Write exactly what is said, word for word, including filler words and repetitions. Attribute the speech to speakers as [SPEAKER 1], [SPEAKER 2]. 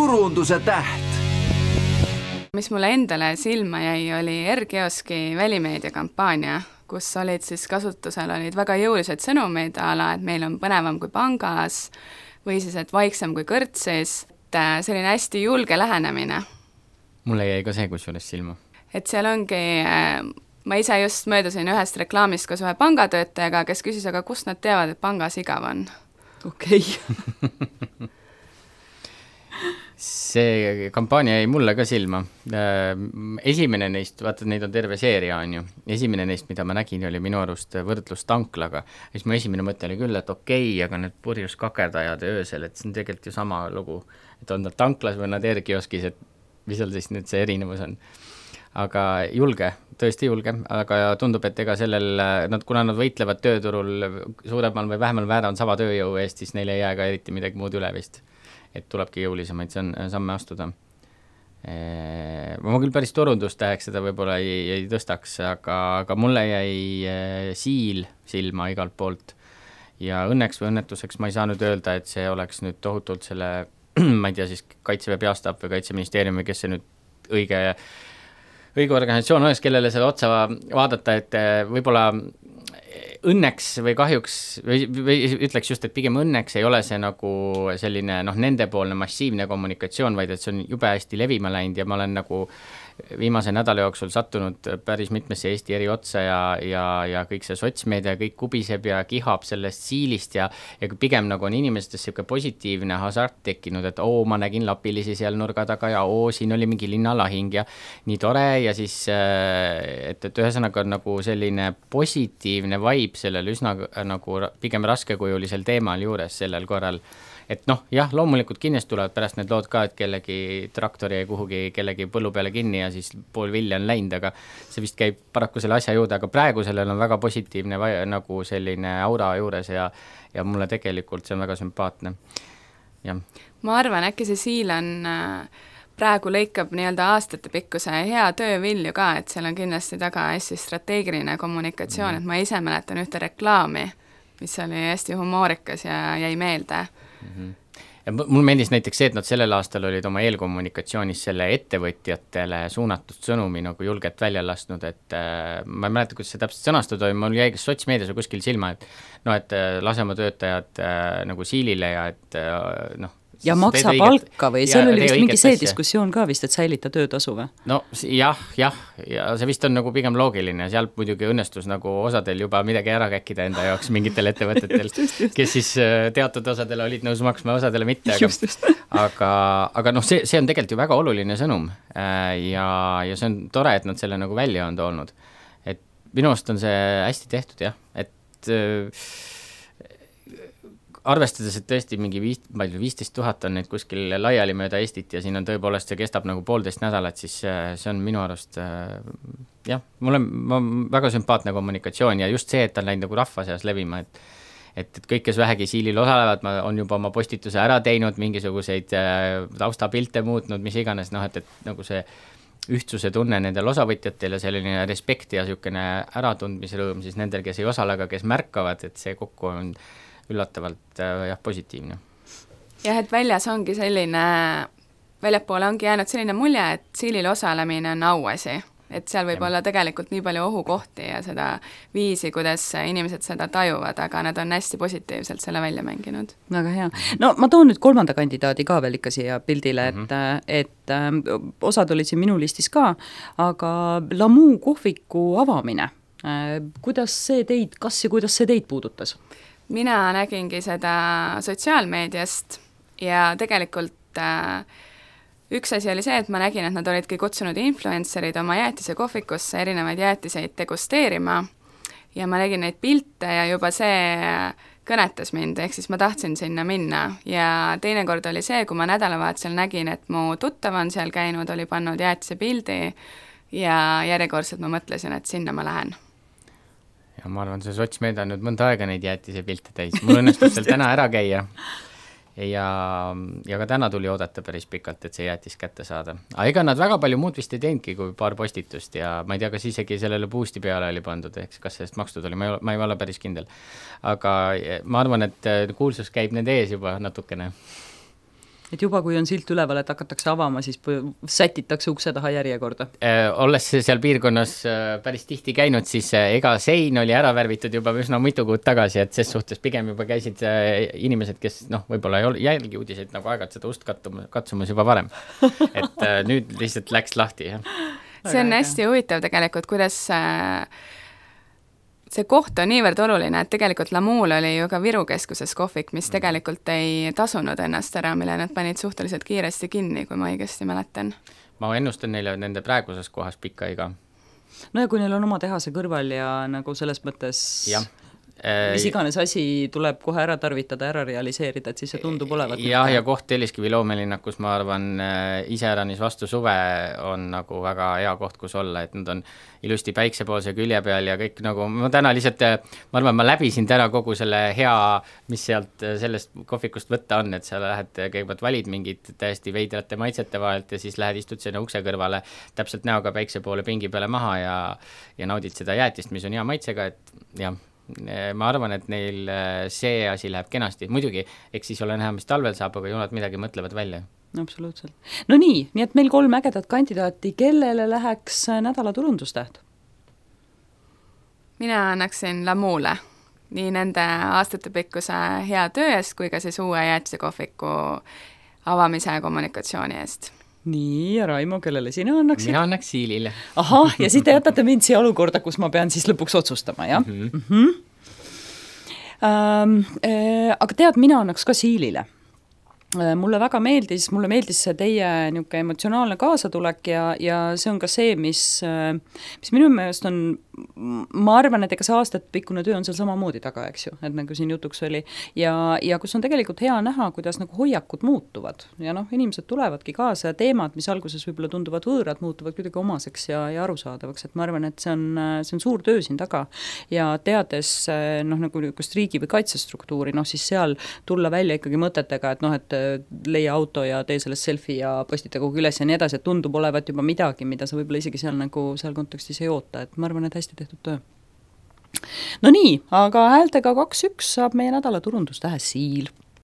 [SPEAKER 1] turunduse täht.
[SPEAKER 2] Mis mulle endale silma jäi, oli R-kioski välimeedia kampaania, kus olid siis kasutusel olid väga jõulised sõnumid ala, et meil on põnevam kui pangas või siis, et vaiksem kui kõrtsis. Et selline hästi julge lähenemine.
[SPEAKER 3] Mulle jäi ka see kusjuures silma.
[SPEAKER 2] Et seal ongi, ma ise just möödusin ühest reklaamist koos ühe pangatöötajaga, kes küsis, aga kust nad teavad, et pangas igav on?
[SPEAKER 4] Okei.
[SPEAKER 3] See kampaania jäi mulle ka silma. Esimene neist, vaata, neid on terve seeria on ju. Esimene neist, mida ma nägin, oli minu arust võrdlus tanklaga. Ja siis mu esimene mõte oli küll, et okei, aga need purjus kakerdajad öösel, et see on tegelikult ju sama lugu. Et on nad tanklas või nad R-kioskis, et mis seal siis nüüd see erinevus on. Aga julge, tõesti julge, aga tundub, et ega sellel, nad, kuna nad võitlevad tööturul suuremal või vähemal väära on sama tööjõu eest, siis neil ei jää ka eriti midagi muud üle vist. Et tulebki jõulisemaid samme astuda. Ma küll päris turundust täheks seda võib-olla ei, ei tõstaks, aga, aga mulle jäi siil silma igalt poolt. Ja õnneks või õnnetuseks ma ei saa nüüd öelda, et see oleks nüüd tohutult selle, ma ei tea siis Kaitseväe peastab või Kaitseministeeriumi, kes see nüüd õige, õige organisatsioon oleks, kellele selle otsa vaadata, et võib-olla õnneks või kahjuks, või, või ütleks just, et pigem õnneks ei ole see nagu selline noh, nendepoolne massiivne kommunikatsioon, vaid et see on jube hästi levima läinud ja ma olen nagu viimase nädala jooksul sattunud päris mitmesse Eesti eri otsa ja, ja, ja kõik see sotsmeedia, kõik kubiseb ja kihab sellest siilist ja, ja pigem nagu on inimestes siuke positiivne hasart tekkinud, et oo, ma nägin lapilisi seal nurga taga ja oo, siin oli mingi linnalahing ja nii tore ja siis, et, et ühesõnaga nagu selline positiivne vibe sellel üsna nagu pigem raskekujulisel teemal juures sellel korral. Et noh, jah, loomulikult kindlasti tulevad pärast need lood ka, et kellegi traktori ja kuhugi kellegi põllu peale kinni ja siis pool vilja on läinud, aga see vist käib paraku selle asja juurde, aga praegu sellel on väga positiivne nagu selline aura juures ja, ja mulle tegelikult see on väga sümpaatne. Ja.
[SPEAKER 2] Ma arvan, äkki see siil on praegu lõikab nii-öelda aastate pikkuse hea töövilju ka, et seal on kindlasti taga hästi strateegiline kommunikatsioon, mm. et ma ise mäletan ühte reklaami, mis oli hästi humoorikas ja jäi meelde.
[SPEAKER 3] Mm-hmm. Ja mul meeldis näiteks see, et nad sellel aastal olid oma eelkommunikatsioonis selle ettevõtjatele suunatud sõnumi nagu julgelt välja lastnud, et äh, ma ei mäleta, kuidas see täpselt sõnastud oli, mul jäi kas sotsmeedias või kuskil silma, et no, et äh, lasema töötajad äh, nagu siilile ja et äh, noh,
[SPEAKER 4] ja maksa palka või seal oli vist mingi see asja. Diskussioon ka vist, et säilita töötasu või?
[SPEAKER 3] No jah, jah, ja see vist on nagu pigem loogiline, seal muidugi õnnestus nagu osadel juba midagi ära käkkida enda jaoks mingitel ettevõtetel, just, just, just. Kes siis teatud osadele olid nõus maksma, osadele mitte, aga, just, just. aga, aga noh, see, see on tegelikult ju väga oluline sõnum ja, ja see on tore, et nad selle nagu välja on toonud. Et minu arust on see hästi tehtud, jah, et arvestades, et tõesti mingi viisteist tuhat on neid kuskil laiali mööda Eestit ja siin on tõepoolest see kestab nagu poolteist nädalat, siis see on minu arust jah, mul on väga sümpaatne kommunikatsioon ja just see, et ta on läinud nagu rahva seas levima, et et, et kõik, kes vähegi siilil osalevad, ma on juba oma postituse ära teinud, mingisuguseid taustapilte muutnud, mis iganes, noh, et, et nagu see ühtsuse tunne nendel osavõtjatel ja selline respekt ja niisugune äratundmisrõõm siis nendel, kes ei osale, aga kes märkavad, et see kokku on üllatavalt jah, positiivne.
[SPEAKER 2] Jah, et väljas ongi selline, väljapoole ongi jäänud selline mulje, et siilil osalemine on auasi, et seal võib ja. Olla tegelikult nii palju ohukohti ja seda viisi, kuidas inimesed seda tajuvad, aga nad on hästi positiivselt selle välja mänginud.
[SPEAKER 4] Väga hea. No ma toon nüüd kolmanda kandidaadi ka veel ikka siia pildile, et, mm-hmm. et äh, osad olid siin minu listis ka, aga Lamu kohviku avamine, äh, kuidas see teid, kas ja kuidas see teid puudutas?
[SPEAKER 2] Mina nägingi seda sotsiaalmeediast ja tegelikult äh, üks asi oli see, et ma nägin, et nad olidki kutsunud influencerid oma jäätise kohvikusse erinevaid jäätiseid degusteerima ja ma nägin neid pilte ja juba see kõnetas mind, ehk siis ma tahtsin sinna minna ja teinekord oli see, kui ma nädalavahetusel nägin, et mu tuttav on seal käinud, oli pannud jäätise pildi ja järjekordselt ma mõtlesin, et sinna ma lähen.
[SPEAKER 3] Ja ma arvan, see sotsmeedia on nüüd mõnda aega neid jäätise pilte täis. Mul õnnestus seal täna ära käia ja, ja ka täna tuli oodata päris pikalt, et see jäätis kätte saada. Aga ega nad väga palju muud vist ei teinudki kui paar postitust ja ma ei tea, kas isegi sellele boosti peale oli pandud, ehk kas sellest makstud oli, ma ei, ma ei ole päris kindel. Aga ma arvan, et kuulsus käib nende ees juba natukene.
[SPEAKER 4] et juba, kui on silt üleval, et hakatakse avama, siis sätitakse ukse taha järjekorda.
[SPEAKER 3] Olles seal piirkonnas päris tihti käinud, siis ega sein oli ära värvitud juba üsna mitu kuud tagasi, et ses suhtes pigem juba käisid inimesed, kes noh, võib-olla ei ole jälgi uudiseid nagu aegad seda ust kattuma, katsumas juba varem. Et nüüd lihtsalt läks lahti, jah.
[SPEAKER 2] See on hästi huvitav tegelikult, kuidas see koht on niivõrd oluline, et tegelikult Lamuul oli ju ka Viru keskuses kohvik, mis tegelikult ei tasunud ennast ära, mille nad panid suhteliselt kiiresti kinni, kui ma õigesti mäletan.
[SPEAKER 3] Ma ennustan neile nende praeguses kohas pikka iga.
[SPEAKER 4] No ja kui neil on oma tehase kõrval ja nagu selles mõttes
[SPEAKER 3] ja.
[SPEAKER 4] mis iganes asi tuleb kohe ära tarvitada, ära realiseerida, et siis see tundub olevat.
[SPEAKER 3] Jah, ja koht Telliskivi loomelinnakus, ma arvan, iseäranis vastu suve on nagu väga hea koht, kus olla, et nad on ilusti päiksepoolse külje peal ja kõik nagu, ma täna lihtsalt, ma arvan, ma läbisin täna kogu selle hea, mis sealt sellest kohvikust võtta on, et sa lähed, kõigepealt valid mingid täiesti veidrate maitsete vahelt ja siis lähed, istud sinna ukse kõrvale täpselt näoga päikse poole pingi peale maha ja, ja naudid seda jäätist, mis on hea maitsega, et jah, ma arvan, et neil see asi läheb kenasti. Muidugi, eks siis ole näha, mis talvel saab, aga juunad midagi mõtlevad välja.
[SPEAKER 4] Absoluutselt. No nii, nii et meil kolm ägedat kandidaati, kellele läheks nädala turundustäht?
[SPEAKER 2] Mina annaksin Lamuule nii nende aastatepikkuse hea töö eest, kui ka siis uue jäätise kohviku avamise ja kommunikatsiooni eest. Nii,
[SPEAKER 4] ja Raimo, kellele sina annaksid?
[SPEAKER 3] Mina annaks Siilile.
[SPEAKER 4] Ahah, ja siis te jätate mind siia olukorda, kus ma pean siis lõpuks otsustama, jah? Mm -hmm. Mm -hmm. Ähm, äh, aga tead, mina annaks ka Siilile. Mulle väga meeldis, mulle meeldis see teie niisugune emotsionaalne kaasatulek ja, ja see on ka see, mis, mis minu meelest on, ma arvan, et ega see aastapikkune töö on seal samamoodi taga, eks ju, et nagu siin jutuks oli, ja, ja kus on tegelikult hea näha, kuidas nagu hoiakud muutuvad ja noh, inimesed tulevadki kaasa ja teemad, mis alguses võib-olla tunduvad võõrad, muutuvad kuidagi omaseks ja, ja arusaadavaks, et ma arvan, et see on, see on suur töö siin taga ja teades noh, nagu niisugust riigi või kaitsestruktuuri, noh siis seal tulla välja ikkagi mõtetega, et noh, et leia auto ja tee sellest selfie ja postita kogu üles ja nii edasi, et tundub olevat juba midagi, mida sa võib-olla isegi seal nagu seal kontekstis ei oota, et ma arvan, et hästi tehtud töö. No nii, aga häältega kaks üks saab meie nädala turundustähe Siil.